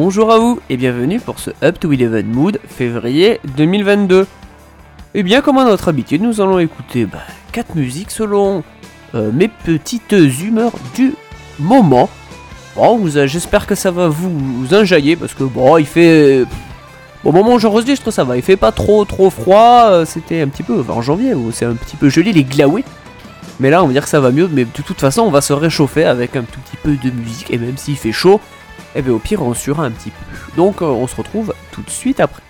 Bonjour à vous et bienvenue pour ce Up to 11 Mood février 2022. Et bien comme à notre habitude, nous allons écouter 4 musiques selon mes petites humeurs du moment. Bon, j'espère que ça va vous enjailler parce que il fait... Au moment où j'enregistre ça va, il fait pas trop froid, c'était un petit peu en janvier où c'est un petit peu joli les glaouets. Mais là on va dire que ça va mieux, mais de toute façon on va se réchauffer avec un tout petit peu de musique et même s'il fait chaud, au pire on suera un petit peu. Donc on se retrouve tout de suite après.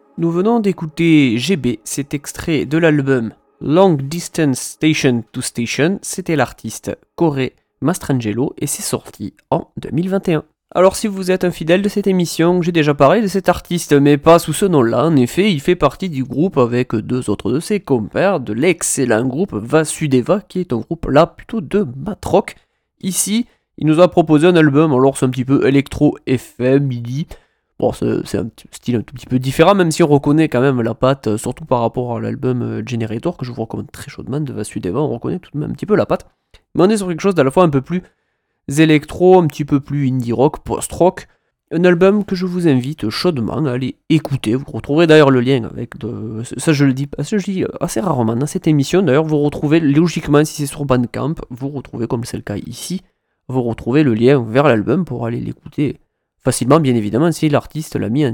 Nous venons d'écouter GB, cet extrait de l'album Long Distance Station to Station, c'était l'artiste Corey Mastrangelo et c'est sorti en 2021. Alors si vous êtes un fidèle de cette émission, j'ai déjà parlé de cet artiste, mais pas sous ce nom-là. En effet, il fait partie du groupe avec deux autres de ses compères, de l'excellent groupe Vasudeva, qui est un groupe là plutôt de mat rock. Ici, il nous a proposé un album, alors c'est un petit peu électro, FM, MIDI. Bon, c'est un style un tout petit peu différent, même si on reconnaît quand même la patte, surtout par rapport à l'album Generator, que je vous recommande très chaudement de Vasudeva, on reconnaît tout de même un petit peu la patte. Mais on est sur quelque chose d'à la fois un peu plus électro, un petit peu plus indie rock, post-rock. Un album que je vous invite chaudement à aller écouter. Vous retrouverez d'ailleurs le lien avec ça je le dis assez rarement dans cette émission. D'ailleurs vous retrouvez logiquement, si c'est sur Bandcamp, vous retrouvez, comme c'est le cas ici, vous retrouvez le lien vers l'album pour aller l'écouter facilement, bien évidemment, si l'artiste l'a mis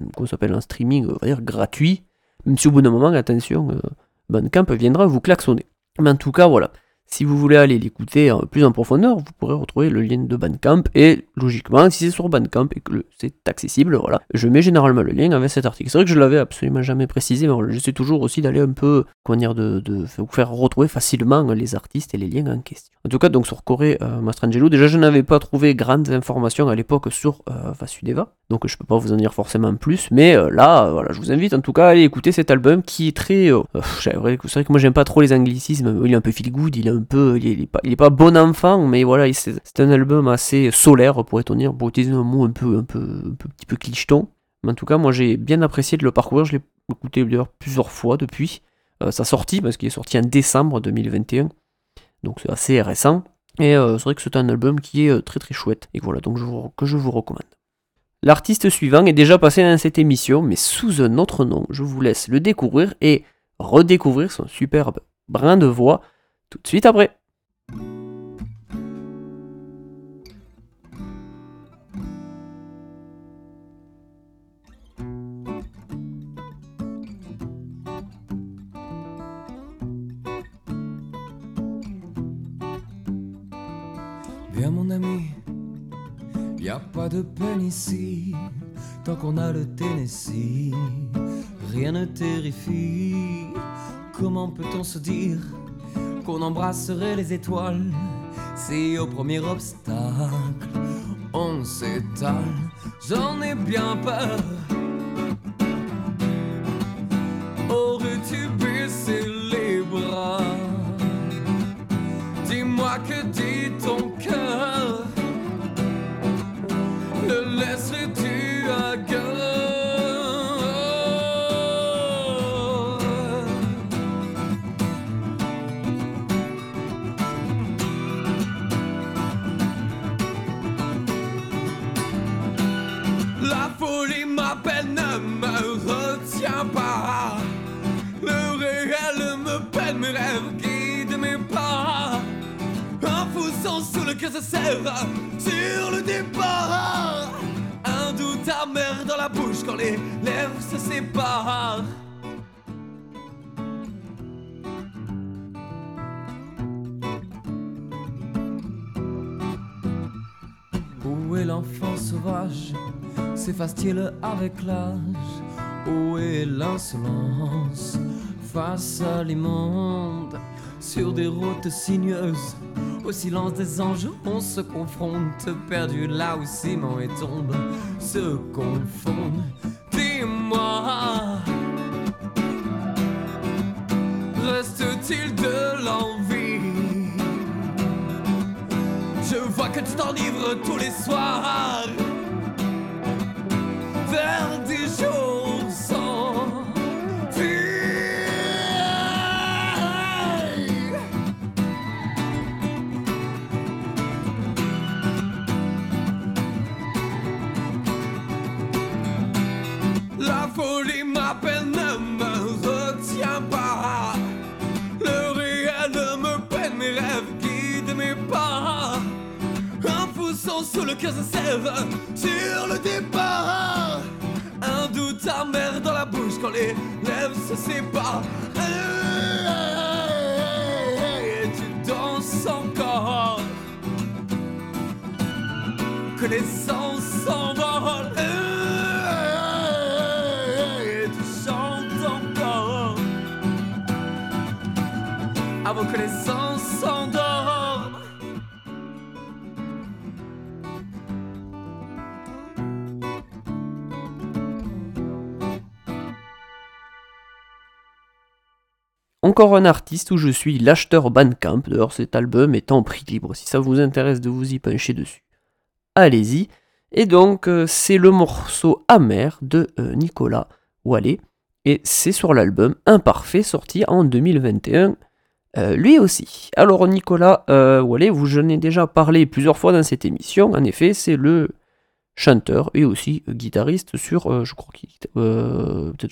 en streaming, on va dire gratuit. Même si au bout d'un moment, attention, Bandcamp viendra vous klaxonner. Mais en tout cas, voilà. Si vous voulez aller l'écouter plus en profondeur, vous pourrez retrouver le lien de Bandcamp, et logiquement, si c'est sur Bandcamp et que c'est accessible, voilà, je mets généralement le lien avec cet article. C'est vrai que je l'avais absolument jamais précisé, mais voilà, j'essaie toujours aussi d'aller un peu, de vous faire retrouver facilement les artistes et les liens en question. En tout cas, donc sur Corey Mastrangelo, déjà je n'avais pas trouvé grandes informations à l'époque sur Vasudeva, donc je peux pas vous en dire forcément plus, mais là, voilà, je vous invite en tout cas à aller écouter cet album qui est très... c'est vrai que moi j'aime pas trop les anglicismes, il est un peu feel good, il est pas bon enfant, mais voilà, c'est un album assez solaire, pourrait-on dire, pour utiliser un mot un petit peu clicheton. Mais en tout cas, moi j'ai bien apprécié de le parcourir, je l'ai écouté d'ailleurs plusieurs fois depuis sa sortie, parce qu'il est sorti en décembre 2021, donc c'est assez récent, et c'est vrai que c'est un album qui est très très chouette, et voilà, donc que je vous recommande. L'artiste suivant est déjà passé dans cette émission, mais sous un autre nom, je vous laisse le découvrir et redécouvrir son superbe brin de voix tout de suite après. Bien mon ami, y a pas de peine ici, tant qu'on a le Tennessee, rien ne terrifie. Comment peut-on se dire qu'on embrasserait les étoiles si au premier obstacle on s'étale? J'en ai bien peur. Aurais-tu baissé les bras? Dis-moi que dit ton cœur. Le laisserais-tu à gueule? La folie m'appelle, ne me retient pas. Le réel me peine, mes rêves guident mes pas. Un fou sang sous le cœur se serre sur le départ. Un doute amer dans la bouche quand les lèvres se séparent. Où est l'enfant sauvage? S'efface-t-il avec l'âge? Où est l'insolence face à l'immonde? Sur des routes sinueuses, au silence des anges, on se confronte, perdu là où ciment et tombe se confondent. Dis-moi, reste-t-il de l'envie? Je vois que tu t'enivres tous les soirs vers des jours sans vie. La folie m'appelle, ne me retient pas. Le réel me peine, mes rêves guident mes pas. Un fou sang sous le cœur se serre sur le départ. Un doute amer dans la bouche quand les lèvres se séparent. Et tu danses encore, que les sens s'envolent. Et tu avant que les sens s'endorment. Encore un artiste où je suis l'acheteur Bandcamp, d'ailleurs cet album est en prix libre, si ça vous intéresse de vous y pencher dessus, allez-y. Et donc c'est le morceau Amer de Nicolas Wallet, et c'est sur l'album Imparfait sorti en 2021, lui aussi. Alors Nicolas Wallet, j'en ai déjà parlé plusieurs fois dans cette émission, en effet c'est le chanteur et aussi guitariste sur, je crois qu'il peut-être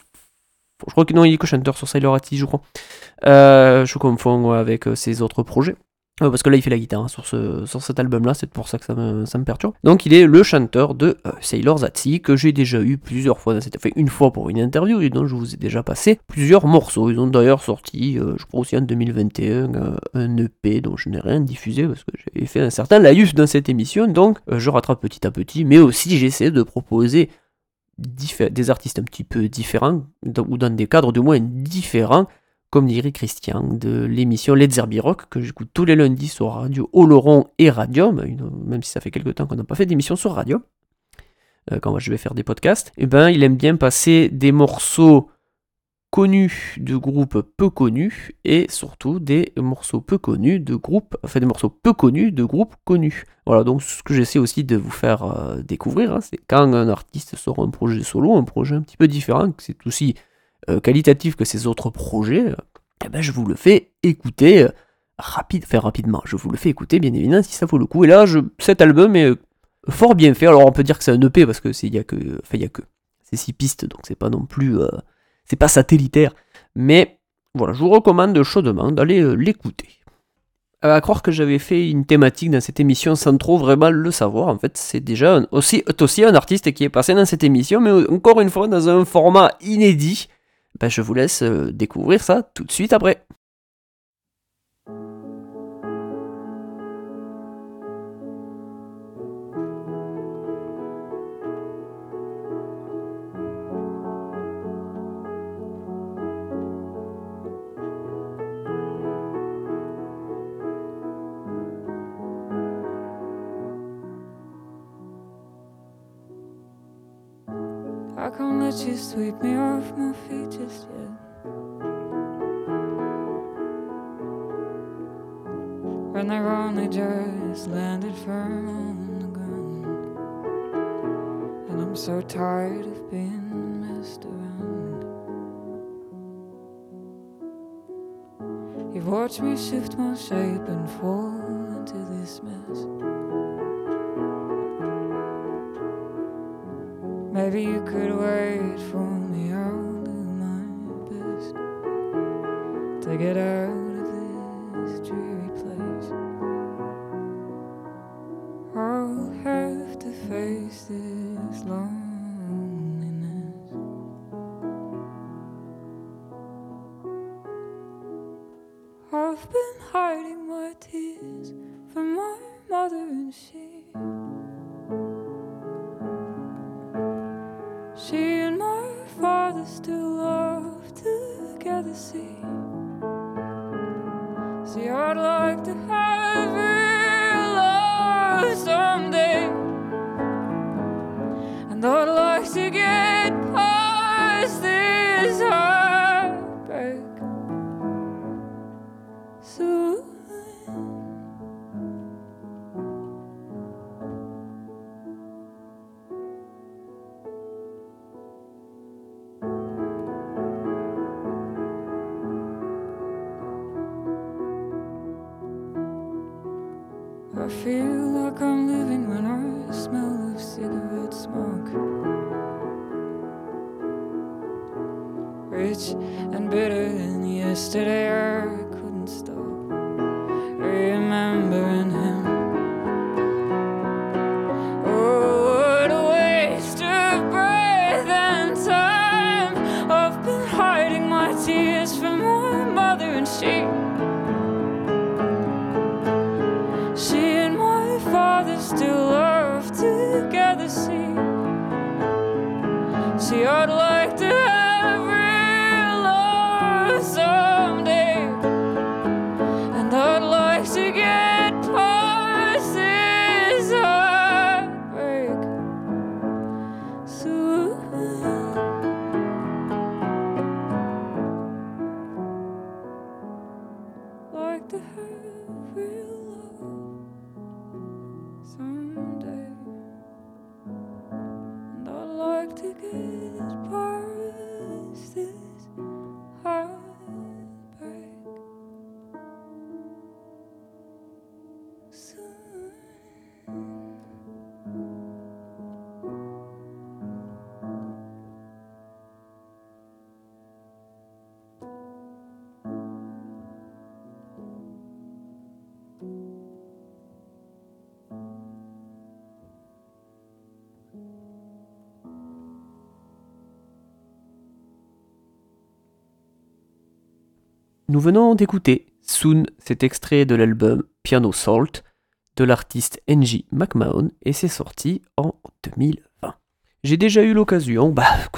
je crois que non, il est que chanteur sur Sailor Ati, je crois. Je confonds avec ses autres projets. Parce que là, il fait la guitare sur cet album-là, c'est pour ça que ça me perturbe. Donc, il est le chanteur de Sailor Zatsi, que j'ai déjà eu plusieurs fois. Fait une fois pour une interview, et donc je vous ai déjà passé plusieurs morceaux. Ils ont d'ailleurs sorti, je crois aussi en 2021, un EP dont je n'ai rien diffusé, parce que j'avais fait un certain laïus dans cette émission. Donc, je rattrape petit à petit, mais aussi j'essaie de proposer des artistes un petit peu différents, ou dans des cadres du moins différents, comme dirait Christian, de l'émission Let's Zerbi Rock, que j'écoute tous les lundis sur Radio Oloron et Radium, même si ça fait quelques temps qu'on n'a pas fait d'émission sur Radio, quand je vais faire des podcasts. Et ben, il aime bien passer des morceaux connus de groupes peu connus, et surtout des morceaux peu connus de groupes, enfin des morceaux peu connus de groupes connus. Voilà, donc ce que j'essaie aussi de vous faire découvrir, c'est quand un artiste sort un projet solo, un projet un petit peu différent, que c'est aussi qualitatif que ses autres projets, eh ben je vous le fais écouter rapidement. Je vous le fais écouter bien évidemment si ça vaut le coup. Et là, cet album est fort bien fait. Alors on peut dire que c'est un EP parce que il y a que c'est 6 pistes, donc c'est pas non plus c'est pas satellitaire, mais voilà, je vous recommande chaudement d'aller l'écouter. À croire que j'avais fait une thématique dans cette émission sans trop vraiment le savoir, en fait c'est déjà aussi un artiste qui est passé dans cette émission, mais encore une fois dans un format inédit. Ben, je vous laisse découvrir ça tout de suite après. I can't let you sweep me off my feet just yet. When they've only just landed firm on the ground, and I'm so tired of being messed around. You've watched me shift my shape and fall into this mess. Maybe you could wait for me, I'll do my best to get out of this dreary place. I'll have to face this loneliness. I've been hiding my tears from my mother and she and my father still love together, see, I'd like to have real love someday, and I'd like to get past this heartbreak soon. I feel like I'm living when I smell of cigarette smoke. Rich and bitter, and yesterday I couldn't stop remembering him. Oh, what a waste of breath and time. I've been hiding my tears from my mother and she and my father still love together, see, I'd like to have real love someday, to get past this heartbreak soon. Nous venons d'écouter Soon, cet extrait de l'album Piano Salt de l'artiste Angie McMahon et c'est sorti en 2020. J'ai déjà eu l'occasion,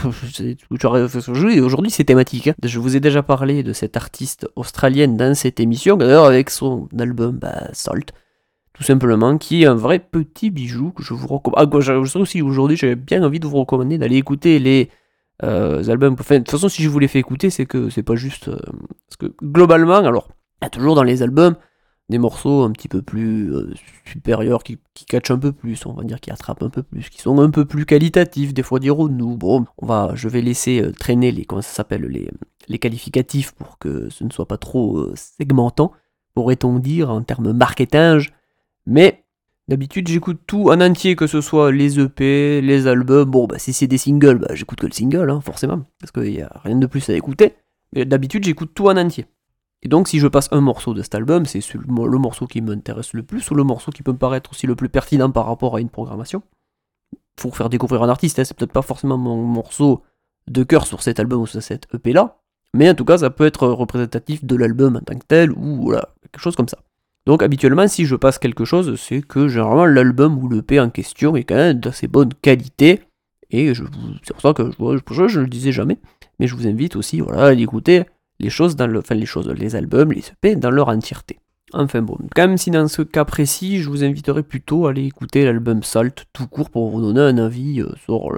aujourd'hui c'est thématique, hein. Je vous ai déjà parlé de cette artiste australienne dans cette émission, d'ailleurs avec son album Salt, tout simplement, qui est un vrai petit bijou que je vous recommande. Je sais aussi aujourd'hui j'ai bien envie de vous recommander d'aller écouter les albums. Enfin, de toute façon, si je vous les fais écouter, c'est que c'est pas juste. Parce que globalement, alors, il y a toujours dans les albums des morceaux un petit peu plus supérieurs, qui catchent un peu plus, on va dire, qui attrapent un peu plus, qui sont un peu plus qualitatifs, des fois dirons-nous. Bon, je vais laisser traîner les qualificatifs pour que ce ne soit pas trop segmentant, pourrait-on dire, en termes marketing. Mais d'habitude, j'écoute tout en entier, que ce soit les EP, les albums. Bon, si c'est des singles, j'écoute que le single, hein, forcément, parce qu'il n'y a rien de plus à écouter. Mais d'habitude, j'écoute tout en entier. Et donc, si je passe un morceau de cet album, c'est le morceau qui m'intéresse le plus, ou le morceau qui peut me paraître aussi le plus pertinent par rapport à une programmation. Pour faire découvrir un artiste, hein, c'est peut-être pas forcément mon morceau de cœur sur cet album ou sur cette EP-là, mais en tout cas, ça peut être représentatif de l'album en tant que tel, ou voilà, quelque chose comme ça. Donc habituellement, si je passe quelque chose, c'est que généralement l'album ou l'EP en question est quand même d'assez bonne qualité. Et c'est pour ça que je le disais jamais, mais je vous invite aussi à aller écouter les albums, les EP dans leur entièreté. Enfin bon, quand même si dans ce cas précis, je vous inviterai plutôt à aller écouter l'album Salt tout court pour vous donner un avis sur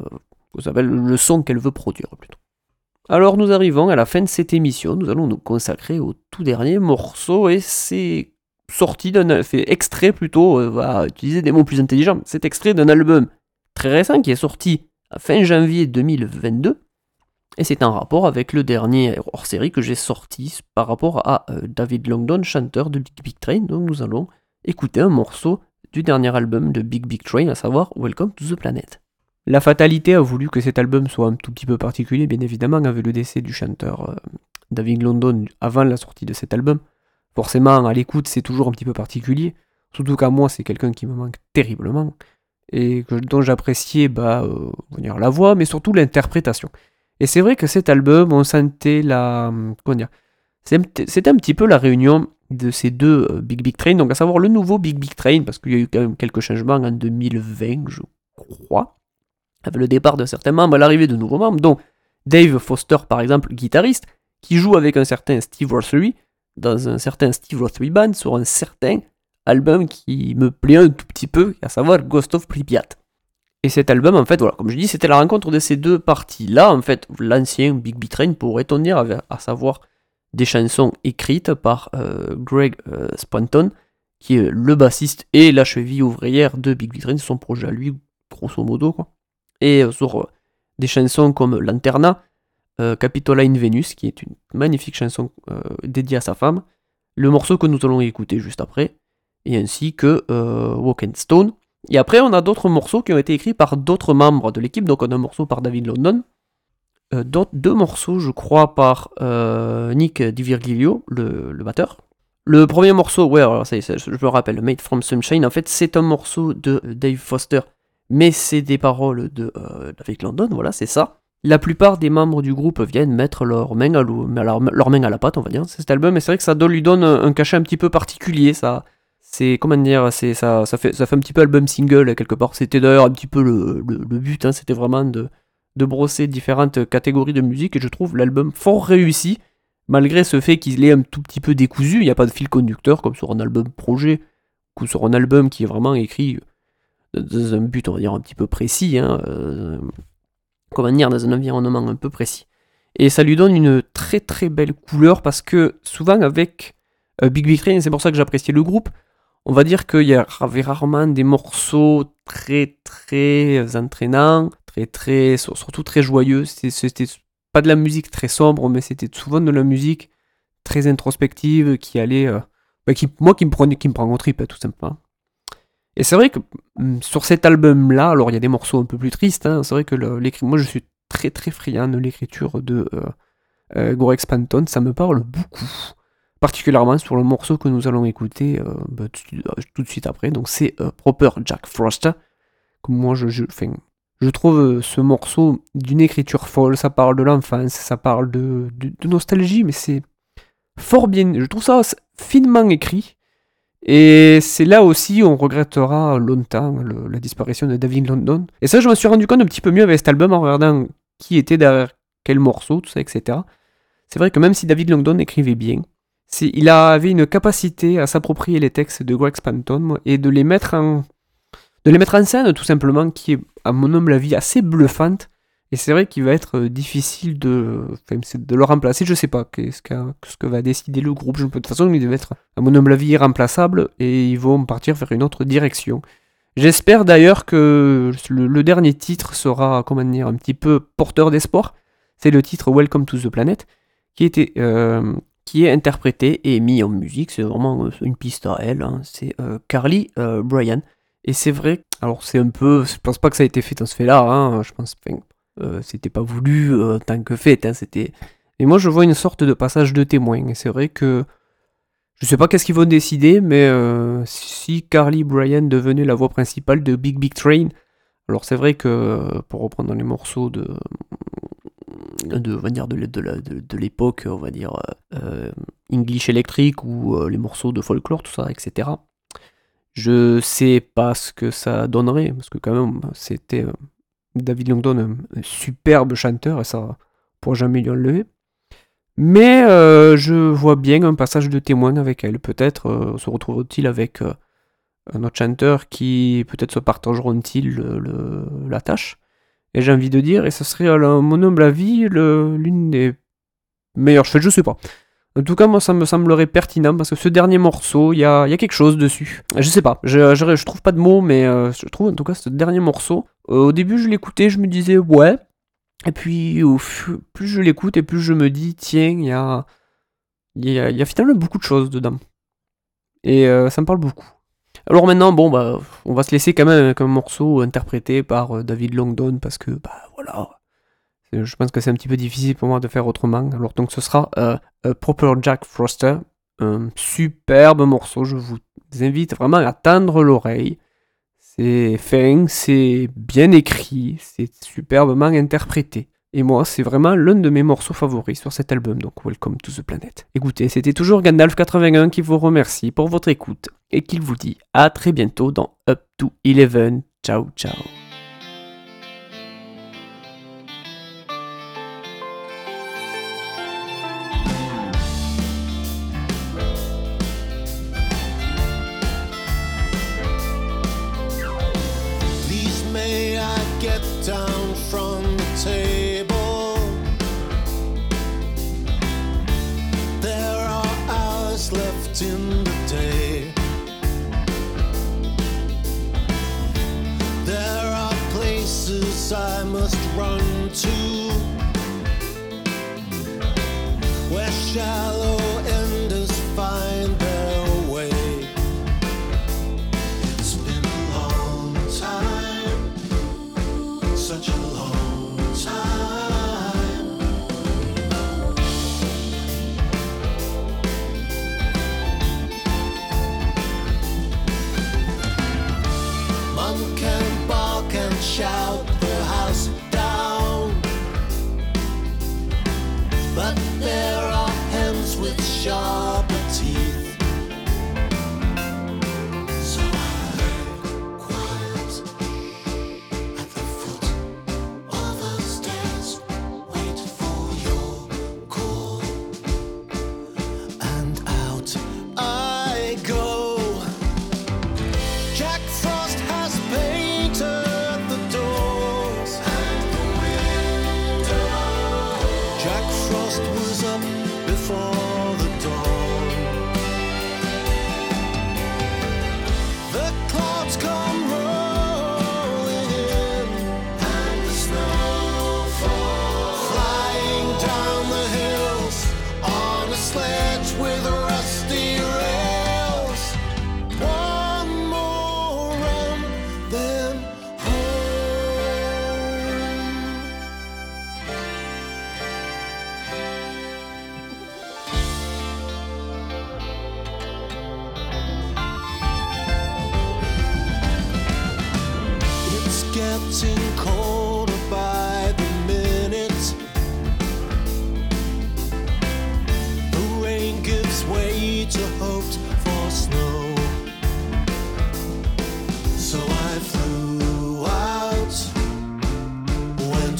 le son qu'elle veut produire plutôt. Alors nous arrivons à la fin de cette émission, nous allons nous consacrer au tout dernier morceau et c'est extrait plutôt, va utiliser des mots plus intelligents, c'est extrait d'un album très récent qui est sorti à fin janvier 2022 et c'est en rapport avec le dernier hors-série que j'ai sorti par rapport à David Longdon, chanteur de Big Big Train. Donc nous allons écouter un morceau du dernier album de Big Big Train, à savoir Welcome to the Planet. La fatalité a voulu que cet album soit un tout petit peu particulier, bien évidemment, avec le décès du chanteur David Longdon avant la sortie de cet album. Forcément, à l'écoute, c'est toujours un petit peu particulier, surtout qu'à moi, c'est quelqu'un qui me manque terriblement, et dont j'appréciais la voix, mais surtout l'interprétation. Et c'est vrai que cet album, on sentait c'était un petit peu la réunion de ces deux Big Big Train, donc à savoir le nouveau Big Big Train, parce qu'il y a eu quand même quelques changements en 2020, je crois, avec le départ de certains membres, l'arrivée de nouveaux membres, dont Dave Foster, par exemple, guitariste, qui joue avec un certain Steve Rothery, dans un certain Steve Rothery Band, sur un certain album qui me plaît un tout petit peu, à savoir Ghost of Pripyat. Et cet album, en fait, comme je dis, c'était la rencontre de ces deux parties-là, en fait, l'ancien Big Big Train, pourrait-on dire, à savoir des chansons écrites par Greg Spanton, qui est le bassiste et la cheville ouvrière de Big Big Train, c'est son projet à lui, grosso modo, quoi. Et sur des chansons comme Lanterna, Capitoline Venus, qui est une magnifique chanson dédiée à sa femme, le morceau que nous allons écouter juste après, et ainsi que Walk and Stone. Et après, on a d'autres morceaux qui ont été écrits par d'autres membres de l'équipe, donc on a un morceau par David Longdon, deux morceaux, je crois, par Nick DiVirgilio, le batteur. Le premier morceau, je me rappelle, Made from Sunshine, en fait, c'est un morceau de Dave Foster, mais c'est des paroles de David Longdon, voilà, c'est ça. La plupart des membres du groupe viennent mettre leur main à la pâte, on va dire, c'est cet album, et c'est vrai que ça lui donne un cachet un petit peu particulier, ça. C'est, comment dire, ça fait un petit peu album single, quelque part. C'était d'ailleurs un petit peu le but, hein, c'était vraiment de brosser différentes catégories de musique, et je trouve l'album fort réussi, malgré ce fait qu'il est un tout petit peu décousu, il n'y a pas de fil conducteur, comme sur un album projet, ou sur un album qui est vraiment écrit dans un but, on va dire, un petit peu précis, hein, comment dire, dans un environnement un peu précis. Et ça lui donne une très très belle couleur, parce que souvent avec Big Big Train, c'est pour ça que j'appréciais le groupe, on va dire qu'il y avait rarement des morceaux très très entraînants, surtout très joyeux. C'était pas de la musique très sombre, mais c'était souvent de la musique très introspective qui allait, qui me prend en trip, tout simplement. Et c'est vrai que sur cet album-là, alors il y a des morceaux un peu plus tristes, hein, c'est vrai que moi je suis très très friand de l'écriture de Greg Spanton, ça me parle beaucoup, particulièrement sur le morceau que nous allons écouter tout de suite après, donc c'est Proper Jack Frost. Moi je trouve ce morceau d'une écriture folle, ça parle de l'enfance, ça parle de nostalgie, mais c'est fort bien, je trouve ça finement écrit. Et c'est là aussi où on regrettera longtemps la disparition de David London. Et ça, je me suis rendu compte un petit peu mieux avec cet album en regardant qui était derrière quel morceau, tout ça, etc. C'est vrai que même si David London écrivait bien, il avait une capacité à s'approprier les textes de Greg Spanton et de les mettre en scène, tout simplement, qui est, à mon humble avis, assez bluffante. Et c'est vrai qu'il va être difficile de le remplacer. Je sais pas ce que va décider le groupe. De toute façon, il devait être, à mon humble avis, irremplaçable. Et ils vont partir vers une autre direction. J'espère d'ailleurs que le dernier titre sera, un petit peu porteur d'espoir. C'est le titre Welcome to the Planet, qui est interprété et mis en musique. C'est vraiment une piste à elle. Hein. C'est Carly Bryan. Et c'est vrai, alors c'est un peu, je pense pas que ça a été fait dans ce fait-là. Hein. Je pense c'était pas voulu tant que fait, hein, c'était... Et moi je vois une sorte de passage de témoin, et c'est vrai que je sais pas qu'est-ce qu'ils vont décider, mais si Carly Bryan devenait la voix principale de Big Big Train, alors c'est vrai que pour reprendre les morceaux de l'époque, on va dire English Electric ou les morceaux de folklore, tout ça, etc. Je sais pas ce que ça donnerait, parce que quand même c'était... David Longdon, un superbe chanteur, et ça pourra jamais lui enlever. Mais je vois bien un passage de témoin avec elle. Peut-être se retrouve-t-il avec un autre chanteur qui peut-être se partageront-ils la tâche. Et j'ai envie de dire, et ce serait à mon humble avis l'une des meilleures choses, je sais pas. En tout cas, moi, ça me semblerait pertinent, parce que ce dernier morceau, il y a quelque chose dessus. Je sais pas, je trouve pas de mots, mais je trouve en tout cas ce dernier morceau. Au début, je l'écoutais, je me disais, ouais. Et puis, plus je l'écoute, et plus je me dis, tiens, il y a finalement beaucoup de choses dedans. Et ça me parle beaucoup. Alors maintenant, on va se laisser quand même avec un morceau interprété par David Longdon, parce que, voilà... Je pense que c'est un petit peu difficile pour moi de faire autrement. Alors donc ce sera Proper Jack Frost, un superbe morceau. Je vous invite vraiment à tendre l'oreille. C'est fin, c'est bien écrit, c'est superbement interprété. Et moi, c'est vraiment l'un de mes morceaux favoris sur cet album, donc Welcome to the Planet. Écoutez, c'était toujours Gandalf81 qui vous remercie pour votre écoute et qui vous dit à très bientôt dans Up to 11. Ciao, ciao. Down from the table, there are hours left in the day. There are places I must run to, where shallow enders find their way. It's been a long time, such a long time. Mom can bark and shout the house down, but there are hands with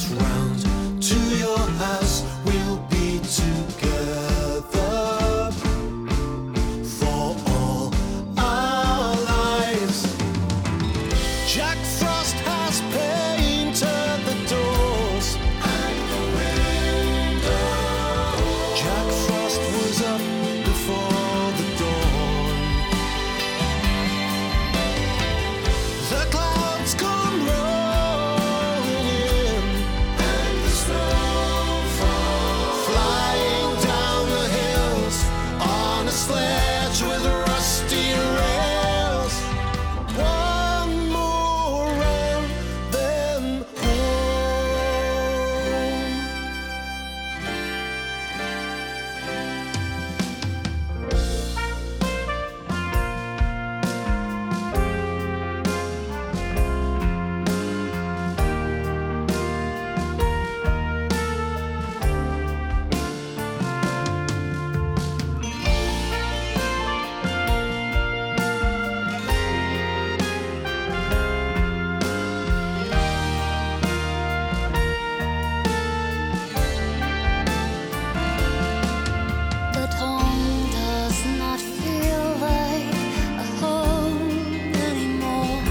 comes round to your house, we'll be together for all our lives. Jack Frost has painted the doors and the windows. Jack Frost was up before the dawn. The clouds come rolling in, and the snow falls, flying down the hills on a sledge with rusty rails. One more round, then home. But home does not feel like a home anymore.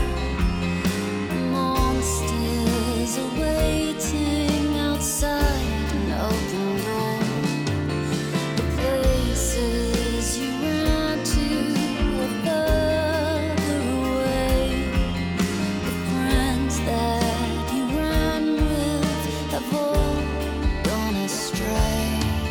Monsters are waiting outside an open door. The places you ran to are further away. The friends that you ran with have all gone astray.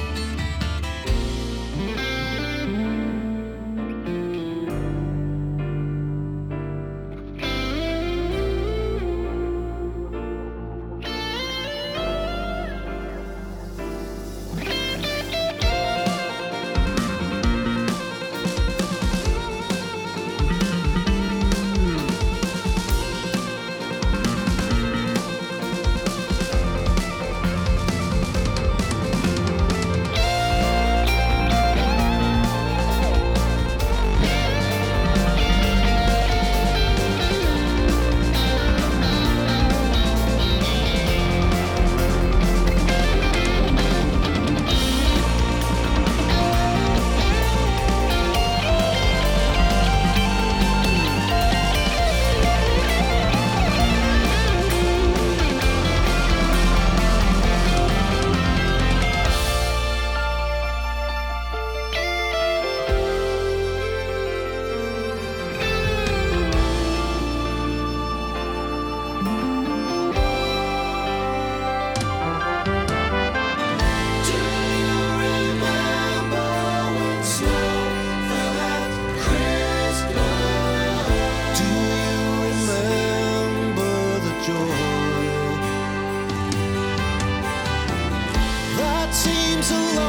Do you remember when snow fell at Christmas? Do you remember the joy that seems a